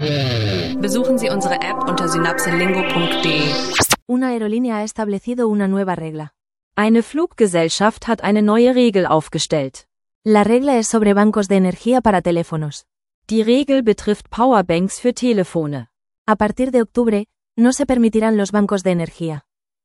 Besuchen Sie unsere App unter synapselingo.de. Una aerolínea ha establecido una nueva regla. Eine Fluggesellschaft hat eine neue Regel aufgestellt. La regla es sobre bancos de energía para teléfonos. Die Regel betrifft Powerbanks für Telefone. A partir de octubre, no se permitirán los bancos de energía.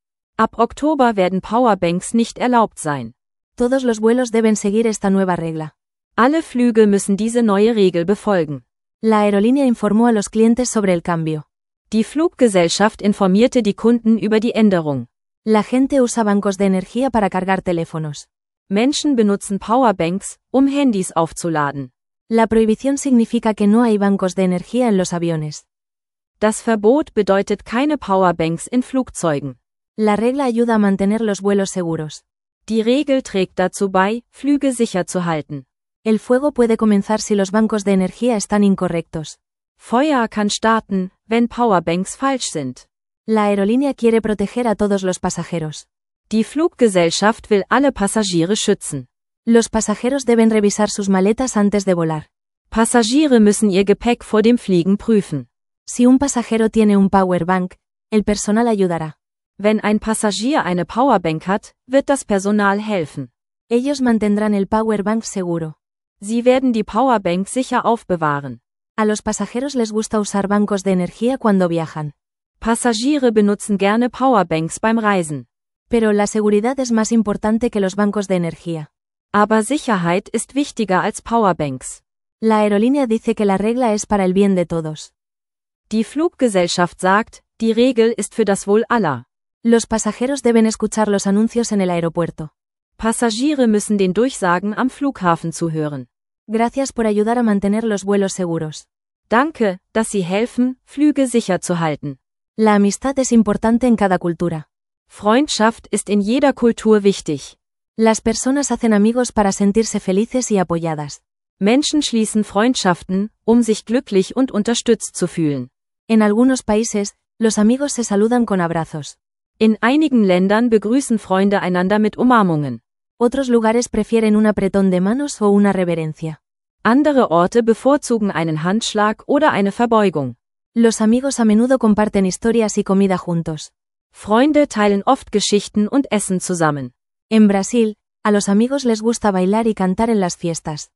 Ab Oktober werden Powerbanks nicht erlaubt sein. Todos los vuelos deben seguir esta nueva regla. Alle Flüge müssen diese neue Regel befolgen. La aerolínea informó a los clientes sobre el cambio. Die Fluggesellschaft informierte die Kunden über die Änderung. La gente usa bancos de energía para cargar teléfonos. Menschen benutzen Powerbanks, um Handys aufzuladen. La prohibición significa que no hay bancos de energía en los aviones. Das Verbot bedeutet keine Powerbanks in Flugzeugen. La regla ayuda a mantener los vuelos seguros. Die Regel trägt dazu bei, Flüge sicher zu halten. El fuego puede comenzar si los bancos de energía están incorrectos. Feuer kann starten, wenn Powerbanks falsch sind. La aerolínea quiere proteger a todos los pasajeros. Die Fluggesellschaft will alle Passagiere schützen. Los pasajeros deben revisar sus maletas antes de volar. Passagiere müssen ihr Gepäck vor dem Fliegen prüfen. Si un pasajero tiene un power bank, el personal ayudará. Wenn ein Passagier eine Powerbank hat, wird das Personal helfen. Ellos mantendrán el power bank seguro. Sie werden die Powerbank sicher aufbewahren. A los pasajeros les gusta usar bancos de energía cuando viajan. Passagiere benutzen gerne Powerbanks beim Reisen. Pero la seguridad es más importante que los bancos de energía. Aber Sicherheit ist wichtiger als Powerbanks. La aerolínea dice que la regla es para el bien de todos. Die Fluggesellschaft sagt, die Regel ist für das Wohl aller. Los pasajeros deben escuchar los anuncios en el aeropuerto. Passagiere müssen den Durchsagen am Flughafen zuhören. Gracias por ayudar a mantener los vuelos seguros. Danke, dass Sie helfen, Flüge sicher zu halten. La amistad es importante en cada cultura. Freundschaft ist in jeder Kultur wichtig. Las personas hacen amigos para sentirse felices y apoyadas. Menschen schließen Freundschaften, um sich glücklich und unterstützt zu fühlen. En algunos países, los amigos se saludan con abrazos. In einigen Ländern begrüßen Freunde einander mit Umarmungen. Otros lugares prefieren un apretón de manos o una reverencia. Andere Orte bevorzugen einen Handschlag oder eine Verbeugung. Los amigos a menudo comparten historias y comida juntos. Freunde teilen oft Geschichten und essen zusammen. En Brasil, a los amigos les gusta bailar y cantar en las fiestas.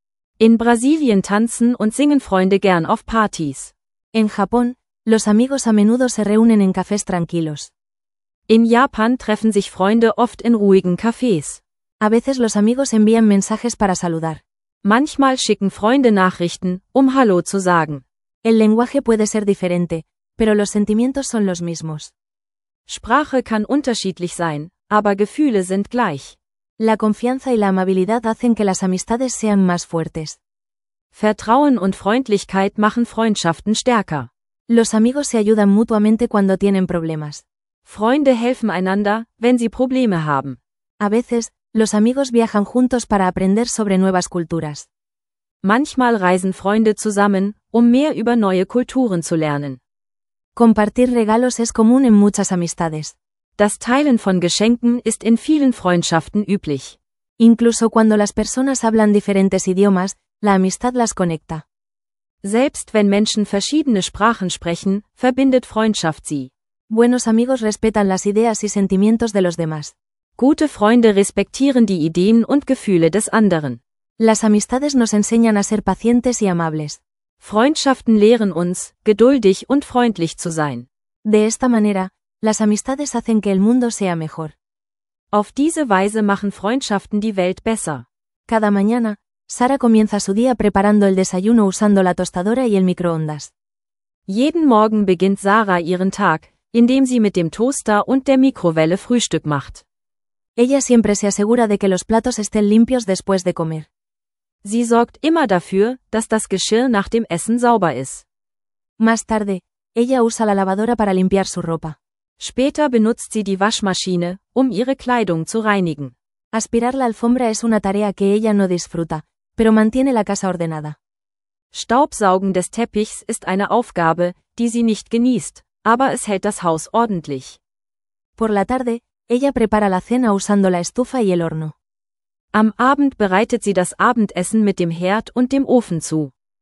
In Brasilien tanzen und singen Freunde gern auf Partys. En Japón, los amigos a menudo se reúnen en cafés tranquilos. In Japan treffen sich Freunde oft in ruhigen Cafés. A veces los amigos envían mensajes para saludar. Manchmal schicken Freunde Nachrichten, um Hallo zu sagen. El lenguaje puede ser diferente, pero los sentimientos son los mismos. Sprache kann unterschiedlich sein, aber Gefühle sind gleich. La confianza y la amabilidad hacen que las amistades sean más fuertes. Vertrauen und Freundlichkeit machen Freundschaften stärker. Los amigos se ayudan mutuamente cuando tienen problemas. Freunde helfen einander, wenn sie Probleme haben. A veces, los amigos viajan juntos para aprender sobre nuevas culturas. Manchmal reisen Freunde zusammen, um mehr über neue Kulturen zu lernen. Compartir regalos es común en muchas amistades. Das Teilen von Geschenken ist in vielen Freundschaften üblich. Incluso cuando las personas hablan diferentes idiomas, la amistad las conecta. Selbst wenn Menschen verschiedene Sprachen sprechen, verbindet Freundschaft sie. Buenos amigos respetan las ideas y sentimientos de los demás. Gute Freunde respektieren die Ideen und Gefühle des anderen. Las amistades nos enseñan a ser pacientes y amables. Freundschaften lehren uns, geduldig und freundlich zu sein. De esta manera, las amistades hacen que el mundo sea mejor. Auf diese Weise machen Freundschaften die Welt besser. Cada mañana, Sara comienza su día preparando el desayuno usando la tostadora y el microondas. Jeden Morgen beginnt Sarah ihren Tag, indem sie mit dem Toaster und der Mikrowelle Frühstück macht. Ella siempre se asegura de que los platos estén limpios después de comer. Sie sorgt immer dafür, dass das Geschirr nach dem Essen sauber ist. Más tarde, ella usa la lavadora para limpiar su ropa. Später benutzt sie die Waschmaschine, um ihre Kleidung zu reinigen. Aspirar la alfombra es una tarea que ella no disfruta, pero mantiene la casa ordenada. Staubsaugen des Teppichs ist eine Aufgabe, die sie nicht genießt, aber es hält das Haus ordentlich. Por la tarde, ella prepara la cena usando la estufa y el horno. Am Abend bereitet sie das Abendessen mit dem Herd und dem Ofen zu.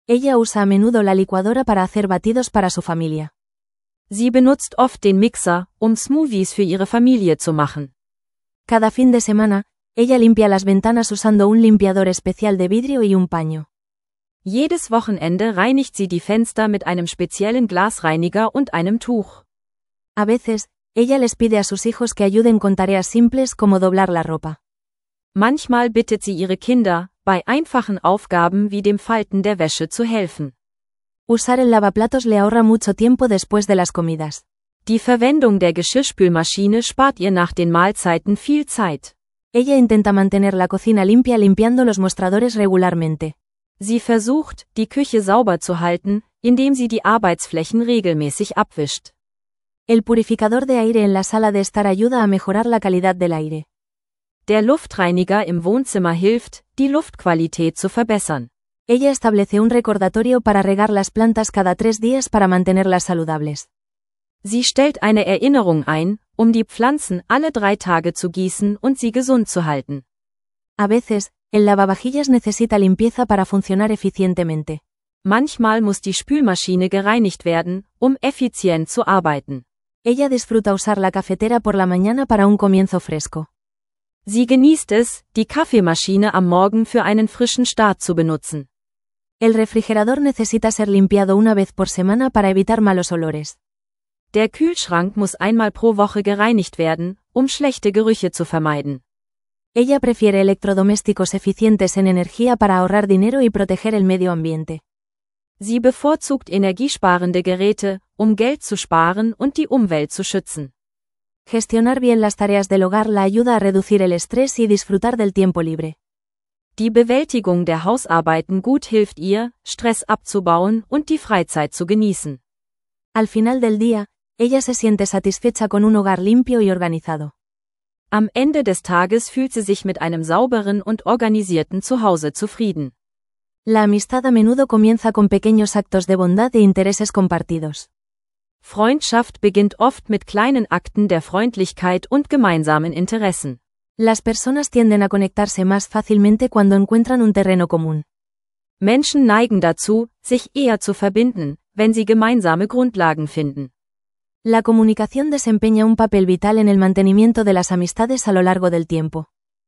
Ella usa a menudo la licuadora para hacer batidos para su familia. Sie benutzt oft den Mixer, um Smoothies für ihre Familie zu machen. Cada fin de semana, ella limpia las ventanas usando un limpiador especial de vidrio y un paño. Jedes Wochenende reinigt sie die Fenster mit einem speziellen Glasreiniger und einem Tuch. A veces, ella les pide a sus hijos que ayuden con tareas simples como doblar la ropa. Manchmal bittet sie ihre Kinder, bei einfachen Aufgaben wie dem Falten der Wäsche zu helfen. Usar el lavaplatos le ahorra mucho tiempo después de las comidas. Die Verwendung der Geschirrspülmaschine spart ihr nach den Mahlzeiten viel Zeit. Ella intenta mantener la cocina limpia limpiando los mostradores regularmente. Sie versucht, die Küche sauber zu halten, indem sie die Arbeitsflächen regelmäßig abwischt. El purificador de aire en la sala de estar ayuda a mejorar la calidad del aire. Der Luftreiniger im Wohnzimmer hilft, die Luftqualität zu verbessern. Ella establece un recordatorio para regar las plantas cada 3 días para mantenerlas saludables. Sie stellt eine Erinnerung ein, um die Pflanzen alle 3 Tage zu gießen und sie gesund zu halten. A veces, el lavavajillas necesita limpieza para funcionar eficientemente. Manchmal muss die Spülmaschine gereinigt werden, um effizient zu arbeiten. Ella disfruta usar la cafetera por la mañana para un comienzo fresco. Sie genießt es, die Kaffeemaschine am Morgen für einen frischen Start zu benutzen. El refrigerador necesita ser limpiado una vez por semana para evitar malos olores. Der Kühlschrank muss einmal pro Woche gereinigt werden, um schlechte Gerüche zu vermeiden. Ella prefiere electrodomésticos eficientes en energía para ahorrar dinero y proteger el medio ambiente. Sie bevorzugt energiesparende Geräte, um Geld zu sparen und die Umwelt zu schützen. Gestionar bien las tareas del hogar la ayuda a reducir el estrés y disfrutar del tiempo libre. Die Bewältigung der Hausarbeiten gut hilft ihr, Stress abzubauen und die Freizeit zu genießen. Al final del día, ella se siente satisfecha con un hogar limpio y organizado. Am Ende des Tages fühlt sie sich mit einem sauberen und organisierten Zuhause zufrieden. La amistad a menudo comienza con pequeños actos de bondad e intereses compartidos. Freundschaft beginnt oft mit kleinen Akten der Freundlichkeit und gemeinsamen Interessen. Las personas tienden a conectarse más fácilmente cuando encuentran un terreno común. Menschen neigen dazu, sich eher zu verbinden, wenn sie gemeinsame Grundlagen finden. La comunicación desempeña un papel vital en el mantenimiento de las amistades a lo largo del tiempo.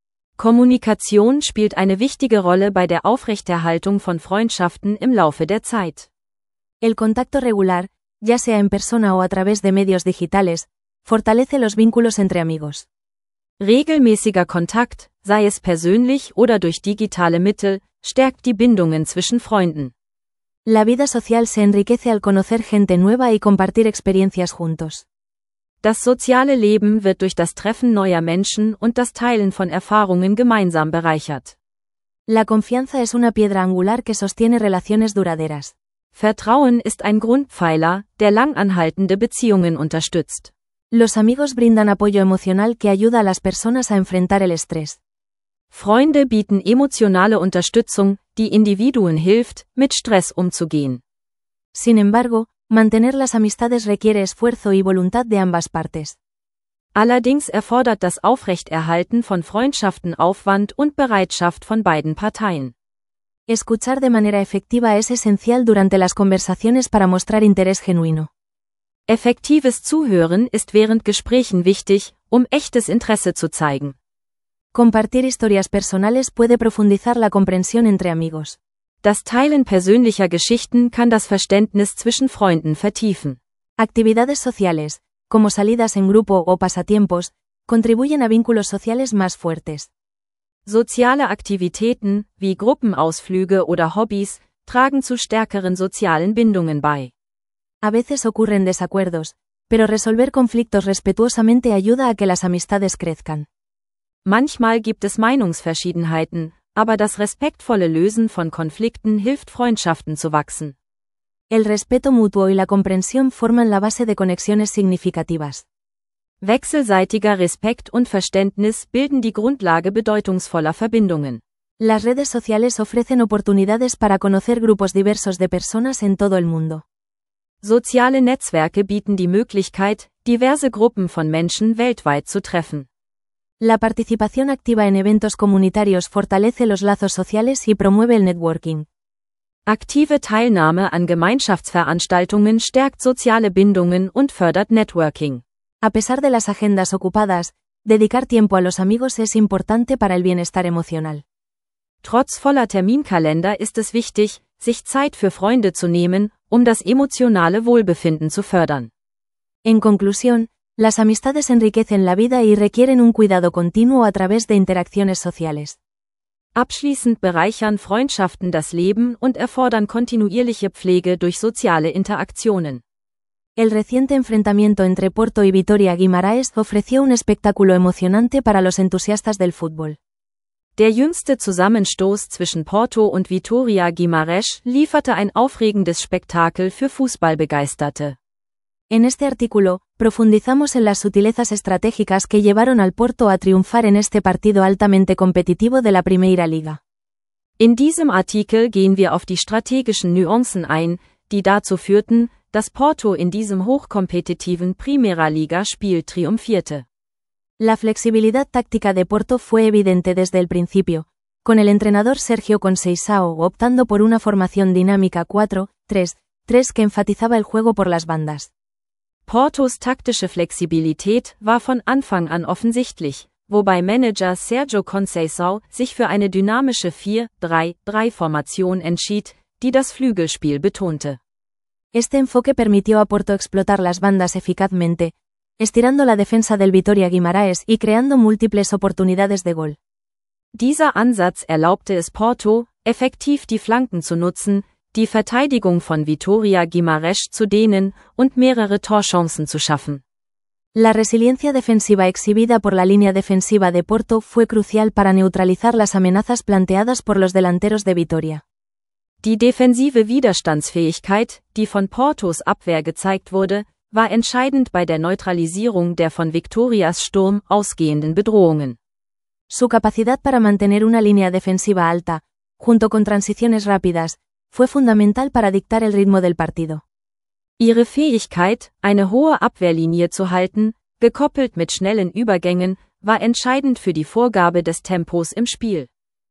Kommunikation spielt eine wichtige Rolle bei der Aufrechterhaltung von Freundschaften im Laufe der Zeit. El contacto regular, ya sea en persona o a través de medios digitales, fortalece los vínculos entre amigos. Regelmäßiger Kontakt, sei es persönlich oder durch digitale Mittel, stärkt die Bindungen zwischen Freunden. La vida social se enriquece al conocer gente nueva y compartir experiencias juntos. Das soziale Leben wird durch das Treffen neuer Menschen und das Teilen von Erfahrungen gemeinsam bereichert. La confianza es una piedra angular que sostiene relaciones duraderas. Vertrauen ist ein Grundpfeiler, der langanhaltende Beziehungen unterstützt. Los amigos brindan apoyo emocional que ayuda a las personas a enfrentar el estrés. Freunde bieten emotionale Unterstützung, die Individuen hilft, mit Stress umzugehen. Sin embargo, mantener las amistades requiere esfuerzo y voluntad de ambas partes. Allerdings erfordert das Aufrechterhalten von Freundschaften Aufwand und Bereitschaft von beiden Parteien. Escuchar de manera efectiva es esencial durante las conversaciones para mostrar interés genuino. Effektives Zuhören ist während Gesprächen wichtig, um echtes Interesse zu zeigen. Compartir historias personales puede profundizar la comprensión entre amigos. Das Teilen persönlicher Geschichten kann das Verständnis zwischen Freunden vertiefen. Actividades sociales, como salidas en grupo o pasatiempos, contribuyen a vínculos sociales más fuertes. Soziale Aktivitäten, wie Gruppenausflüge oder Hobbys, tragen zu stärkeren sozialen Bindungen bei. A veces ocurren desacuerdos, pero resolver conflictos respetuosamente ayuda a que las amistades crezcan. Manchmal gibt es Meinungsverschiedenheiten, aber das respektvolle Lösen von Konflikten hilft Freundschaften zu wachsen. El respeto mutuo y la comprensión forman la base de conexiones significativas. Wechselseitiger Respekt und Verständnis bilden die Grundlage bedeutungsvoller Verbindungen. Las redes sociales ofrecen oportunidades para conocer grupos diversos de personas en todo el mundo. Soziale Netzwerke bieten die Möglichkeit, diverse Gruppen von Menschen weltweit zu treffen. La participación activa en eventos comunitarios fortalece los lazos sociales y promueve el networking. Aktive Teilnahme an Gemeinschaftsveranstaltungen stärkt soziale Bindungen und fördert Networking. A pesar de las agendas ocupadas, dedicar tiempo a los amigos es importante para el bienestar emocional. Trotz voller Terminkalender ist es wichtig, sich Zeit für Freunde zu nehmen, das emotionale Wohlbefinden zu fördern. En conclusión, las amistades enriquecen la vida y requieren un cuidado continuo a través de interacciones sociales. Abschließend bereichern Freundschaften das Leben und erfordern kontinuierliche Pflege durch soziale Interaktionen. El reciente enfrentamiento entre Porto y Vitória Guimarães ofreció un espectáculo emocionante para los entusiastas del fútbol. Der jüngste Zusammenstoß zwischen Porto und Vitória Guimarães lieferte ein aufregendes Spektakel für Fußballbegeisterte. En este artículo, profundizamos en las sutilezas estratégicas que llevaron al Porto a triunfar en este partido altamente competitivo de la Primeira Liga. In diesem Artikel gehen wir auf die strategischen Nuancen ein, die dazu führten, dass Porto in diesem hochkompetitiven Primeira Liga-Spiel triumphierte. La flexibilidad táctica de Porto fue evidente desde el principio, con el entrenador Sergio Conceição optando por una formación dinámica 4-3-3 que enfatizaba el juego por las bandas. Portos taktische Flexibilität war von Anfang an offensichtlich, wobei Manager Sergio Conceição sich für eine dynamische 4-3-3-Formation entschied, die das Flügelspiel betonte. Este enfoque permitió a Porto explotar las bandas eficazmente, estirando la defensa del Vitória Guimarães y creando múltiples oportunidades de gol. Dieser Ansatz erlaubte es Porto, effektiv die Flanken zu nutzen, die Verteidigung von Vitória Guimarães zu dehnen und mehrere Torchancen zu schaffen. La resiliencia defensiva exhibida por la línea defensiva de Porto fue crucial para neutralizar las amenazas planteadas por los delanteros de Vitória. Die defensive Widerstandsfähigkeit, die von Portos Abwehr gezeigt wurde, war entscheidend bei der Neutralisierung der von Vitórias Sturm ausgehenden Bedrohungen. Su capacidad para mantener una línea defensiva alta, junto con transiciones rápidas, fue fundamental para dictar el ritmo del partido. Ihre Fähigkeit, eine hohe Abwehrlinie zu halten, gekoppelt mit schnellen Übergängen, war entscheidend für die Vorgabe des Tempos im Spiel.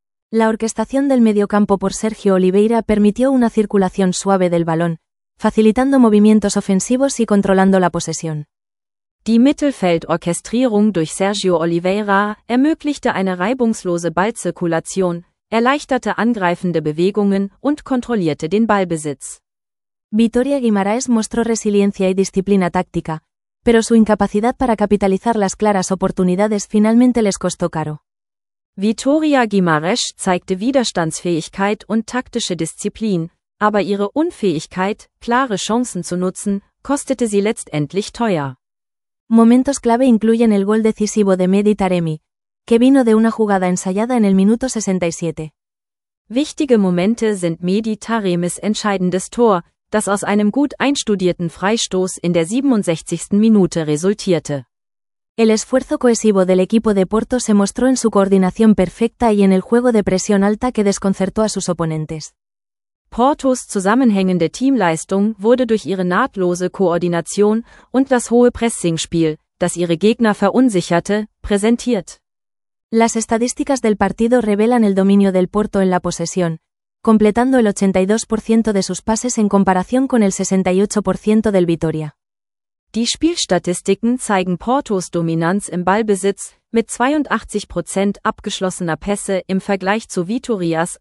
La orquestación del mediocampo por Sergio Oliveira permitió una circulación suave del balón, facilitando movimientos ofensivos y controlando la posesión. Die Mittelfeldorchestrierung durch Sergio Oliveira ermöglichte eine reibungslose Ballzirkulation, erleichterte angreifende Bewegungen und kontrollierte den Ballbesitz. Vitória Guimarães mostró resiliencia y disciplina táctica, pero su incapacidad para capitalizar las claras oportunidades finalmente les costó caro. Vitória Guimarães zeigte Widerstandsfähigkeit und taktische Disziplin, aber ihre Unfähigkeit, klare Chancen zu nutzen, kostete sie letztendlich teuer. Momentos clave incluyen el gol decisivo de Mehdi Taremi, que vino de una jugada ensayada en el minuto 67. Wichtige Momente sind Mehdi Taremis entscheidendes Tor, das aus einem gut einstudierten Freistoß in der 67. Minute resultierte. El esfuerzo cohesivo del equipo de Porto se mostró en su coordinación perfecta y en el juego de presión alta que desconcertó a sus oponentes. Portos zusammenhängende Teamleistung wurde durch ihre nahtlose Koordination und das hohe Pressingspiel, das ihre Gegner verunsicherte, präsentiert. Las estadísticas del partido revelan el dominio del Porto en la posesión, completando el 82% de sus pases en comparación con el 68% del Vitória. Die Spielstatistiken zeigen Portos Dominanz im Ballbesitz, mit 82% abgeschlossener Pässe im Vergleich zu Vitórias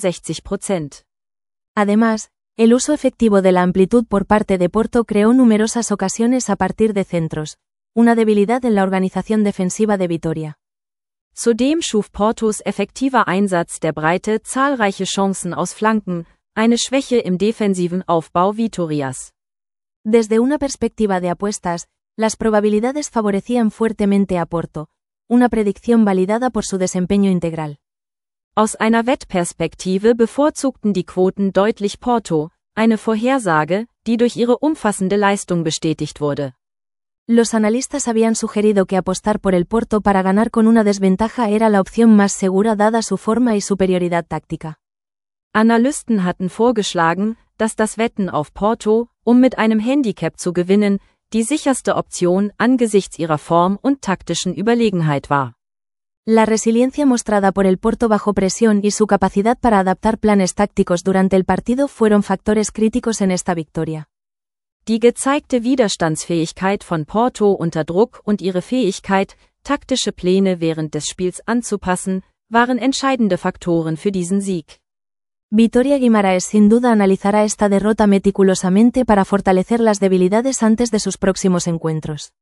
68%. Además, el uso efectivo de la amplitud por parte de Porto creó numerosas ocasiones a partir de centros, una debilidad en la organización defensiva de Vitória. Zudem schuf Portos effektiver Einsatz der Breite zahlreiche Chancen aus Flanken, eine Schwäche im defensiven Aufbau Vitórias. Desde una perspectiva de apuestas, las probabilidades favorecían fuertemente a Porto, una predicción validada por su desempeño integral. Aus einer Wettperspektive bevorzugten die Quoten deutlich Porto, eine Vorhersage, die durch ihre umfassende Leistung bestätigt wurde. Los analistas habían sugerido que apostar por el Porto para ganar con una desventaja era la opción más segura dada su forma y superioridad táctica. Analysten hatten vorgeschlagen, dass das Wetten auf Porto, mit einem Handicap zu gewinnen, die sicherste Option angesichts ihrer Form und taktischen Überlegenheit war. La resiliencia mostrada por el Porto bajo presión y su capacidad para adaptar planes tácticos durante el partido fueron factores críticos en esta victoria. Die gezeigte Widerstandsfähigkeit von Porto unter Druck und ihre Fähigkeit, taktische Pläne während des Spiels anzupassen, waren entscheidende Faktoren für diesen Sieg. Vitória Guimarães sin duda analizará esta derrota meticulosamente para fortalecer las debilidades antes de sus próximos encuentros.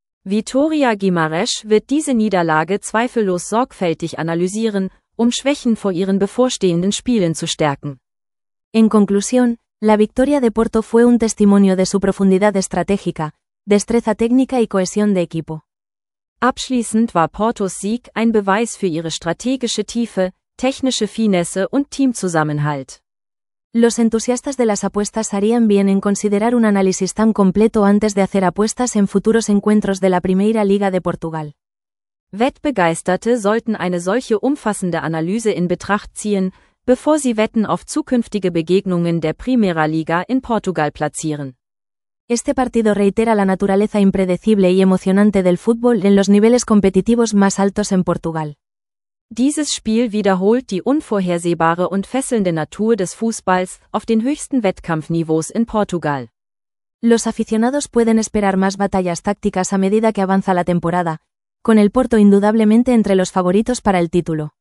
Vitória Guimarães wird diese Niederlage zweifellos sorgfältig analysieren, Schwächen vor ihren bevorstehenden Spielen zu stärken. En conclusión, la victoria de Porto fue un testimonio de su profundidad estratégica, destreza técnica y cohesión de equipo. Abschließend war Portos Sieg ein Beweis für ihre strategische Tiefe, technische Finesse und Teamzusammenhalt. Los entusiastas de las apuestas harían bien en considerar un análisis tan completo antes de hacer apuestas en futuros encuentros de la Primeira Liga de Portugal. Wettbegeisterte sollten eine solche umfassende Analyse in Betracht ziehen, bevor sie Wetten auf zukünftige Begegnungen der Primeira Liga in Portugal platzieren. Este partido reitera la naturaleza impredecible y emocionante del fútbol en los niveles competitivos más altos en Portugal. Dieses Spiel wiederholt die unvorhersehbare und fesselnde Natur des Fußballs auf den höchsten Wettkampfniveaus in Portugal. Los aficionados pueden esperar más batallas tácticas a medida que avanza la temporada, con el Porto indudablemente entre los favoritos para el título.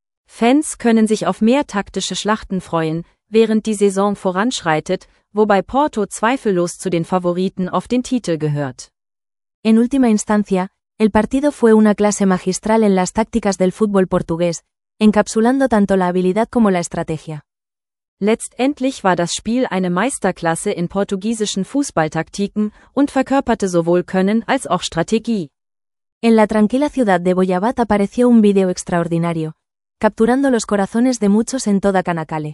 Fans können sich auf mehr taktische Schlachten freuen, während die Saison voranschreitet, wobei Porto zweifellos zu den Favoriten auf den Titel gehört. En última instancia, el partido fue una clase magistral en las tácticas del fútbol portugués, encapsulando tanto la habilidad como la estrategia. Letztendlich war das Spiel eine Meisterklasse in portugiesischen Fußballtaktiken und verkörperte sowohl Können als auch Strategie. En la tranquila ciudad de Boyabat apareció un vídeo extraordinario, capturando los corazones de muchos en toda Canacale.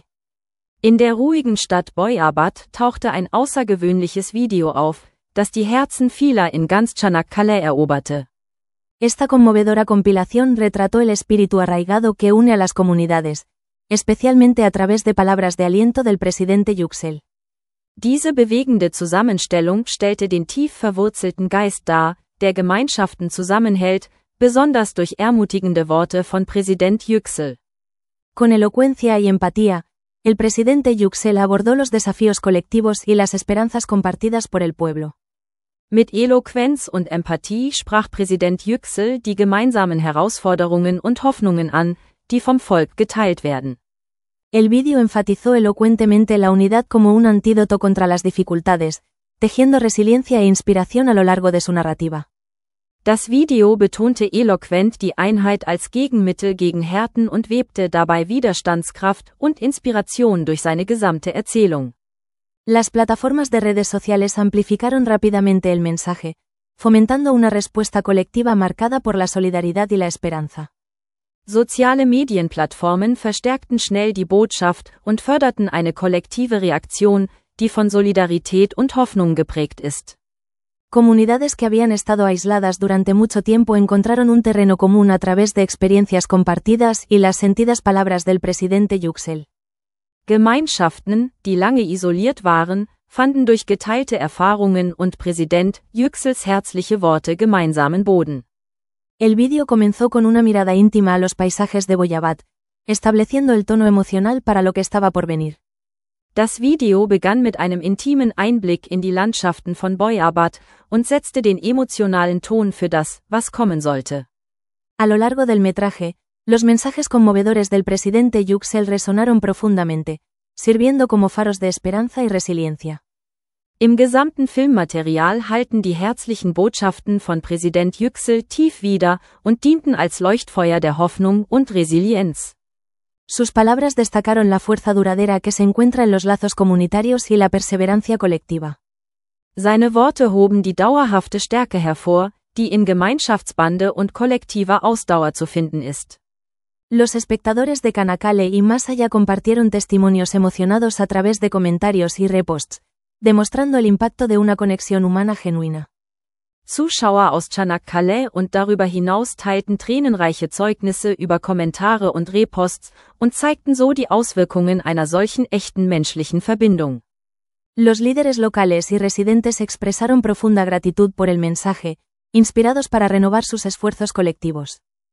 In der ruhigen Stadt Boyabat tauchte ein außergewöhnliches Video auf, das die Herzen vieler in ganz Çanakkale eroberte. Esta conmovedora compilación retrató el espíritu arraigado que une a las comunidades, especialmente a través de palabras de aliento del presidente Yüksel. Diese bewegende Zusammenstellung stellte den tief verwurzelten Geist dar, der Gemeinschaften zusammenhält, besonders durch ermutigende Worte von Präsident Yüksel. Con elocuencia y empatía, el presidente Yüksel abordó los desafíos colectivos y las esperanzas compartidas por el pueblo. Mit Eloquenz und Empathie sprach Präsident Yüksel die gemeinsamen Herausforderungen und Hoffnungen an, die vom Volk geteilt werden. El vídeo enfatizó elocuentemente la unidad como un antídoto contra las dificultades, tejiendo resiliencia e inspiración a lo largo de su narrativa. Das Video betonte eloquent die Einheit als Gegenmittel gegen Härten und webte dabei Widerstandskraft und Inspiration durch seine gesamte Erzählung. Las plataformas de redes sociales amplificaron rápidamente el mensaje, fomentando una respuesta colectiva marcada por la solidaridad y la esperanza. Soziale Medienplattformen verstärkten schnell die Botschaft und förderten eine kollektive Reaktion, die von Solidarität und Hoffnung geprägt ist. Comunidades que habían estado aisladas durante mucho tiempo encontraron un terreno común a través de experiencias compartidas y las sentidas palabras del presidente Yüksel. Gemeinschaften, die lange isoliert waren, fanden durch geteilte Erfahrungen und Präsident Yüksels herzliche Worte gemeinsamen Boden. El vídeo comenzó con una mirada íntima a los paisajes de Boyabat, estableciendo el tono emocional para lo que estaba por venir. Das Video begann mit einem intimen Einblick in die Landschaften von Boyabat und setzte den emotionalen Ton für das, was kommen sollte. A lo largo del metraje, los mensajes conmovedores del presidente Yüksel resonaron profundamente, sirviendo como faros de esperanza y resiliencia. Im gesamten Filmmaterial halten die herzlichen Botschaften von Präsident Yüksel tief wider und dienten als Leuchtfeuer der Hoffnung und Resilienz. Sus palabras destacaron la fuerza duradera que se encuentra en los lazos comunitarios y la perseverancia colectiva. Seine Worte hoben die dauerhafte Stärke hervor, die in Gemeinschaftsbande und kollektiver Ausdauer zu finden ist. Los espectadores de Canacale y más allá compartieron testimonios emocionados a través de comentarios y reposts, demostrando el impacto de una conexión humana genuina. Zuschauer aus Çanakkale und darüber hinaus teilten tränenreiche Zeugnisse über Kommentare und Reposts und zeigten so die Auswirkungen einer solchen echten menschlichen Verbindung. Los líderes locales y residentes expresaron profunda gratitud por el mensaje, inspirados para renovar sus esfuerzos colectivos.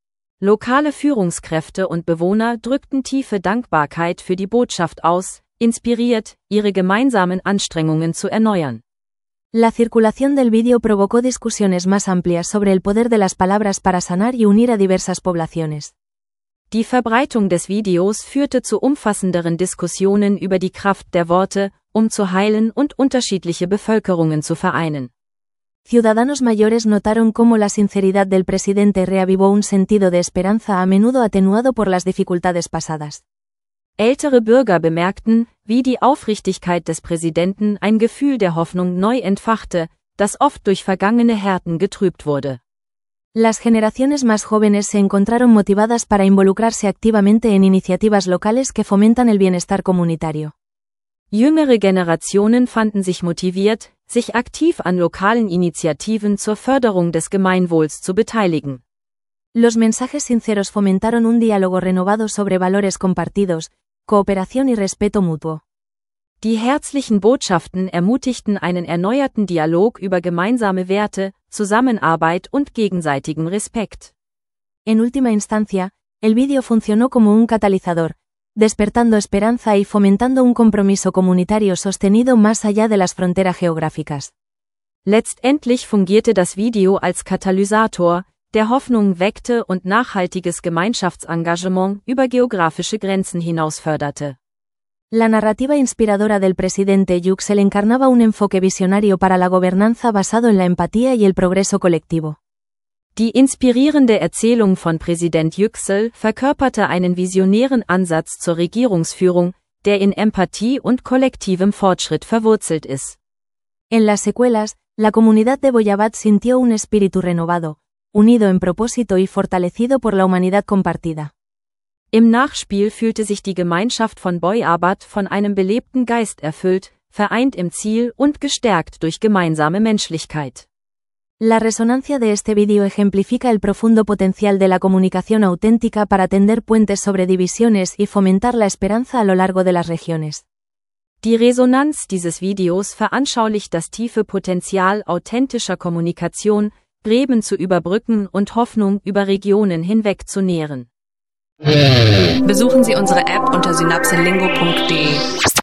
Lokale Führungskräfte und Bewohner drückten tiefe Dankbarkeit für die Botschaft aus, inspiriert, ihre gemeinsamen Anstrengungen zu erneuern. La circulación del vídeo provocó discusiones más amplias sobre el poder de las palabras para sanar y unir a diversas poblaciones. Die Verbreitung des Videos führte zu umfassenderen Diskussionen über die Kraft der Worte, um zu heilen und unterschiedliche Bevölkerungen zu vereinen. Ciudadanos mayores notaron cómo la sinceridad del presidente reavivó un sentido de esperanza a menudo atenuado por las dificultades pasadas. Ältere Bürger bemerkten, wie die Aufrichtigkeit des Präsidenten ein Gefühl der Hoffnung neu entfachte, das oft durch vergangene Härten getrübt wurde. Las generaciones más jóvenes se encontraron motivadas para involucrarse activamente en iniciativas locales que fomentan el bienestar comunitario. Jüngere Generationen fanden sich motiviert, sich aktiv an lokalen Initiativen zur Förderung des Gemeinwohls zu beteiligen. Los mensajes sinceros fomentaron un diálogo renovado sobre valores compartidos, cooperación y respeto mutuo. Die herzlichen Botschaften ermutigten einen erneuerten Dialog über gemeinsame Werte, Zusammenarbeit und gegenseitigen Respekt. En última instancia, el vídeo funcionó como un catalizador, despertando esperanza y fomentando un compromiso comunitario sostenido más allá de las fronteras geográficas. Letztendlich fungierte das Video als Katalysator, der Hoffnung weckte und nachhaltiges Gemeinschaftsengagement über geografische Grenzen hinaus förderte. La narrativa inspiradora del presidente Yüksel encarnaba un enfoque visionario para la gobernanza basado en la empatía y el progreso colectivo. Die inspirierende Erzählung von Präsident Yüksel verkörperte einen visionären Ansatz zur Regierungsführung, der in Empathie und kollektivem Fortschritt verwurzelt ist. En las secuelas, la comunidad de Boyabat sintió un espíritu renovado, unido en propósito y fortalecido por la humanidad compartida. Im Nachspiel fühlte sich die Gemeinschaft von Boyabat von einem belebten Geist erfüllt, vereint im Ziel und gestärkt durch gemeinsame Menschlichkeit. La resonancia de este vídeo ejemplifica el profundo potencial de la comunicación auténtica para tender puentes sobre divisiones y fomentar la esperanza a lo largo de las regiones. Die Resonanz dieses Videos veranschaulicht das tiefe Potenzial authentischer Kommunikation, Gräben zu überbrücken und Hoffnung über Regionen hinweg zu nähren. Besuchen Sie unsere App unter synapselingo.de.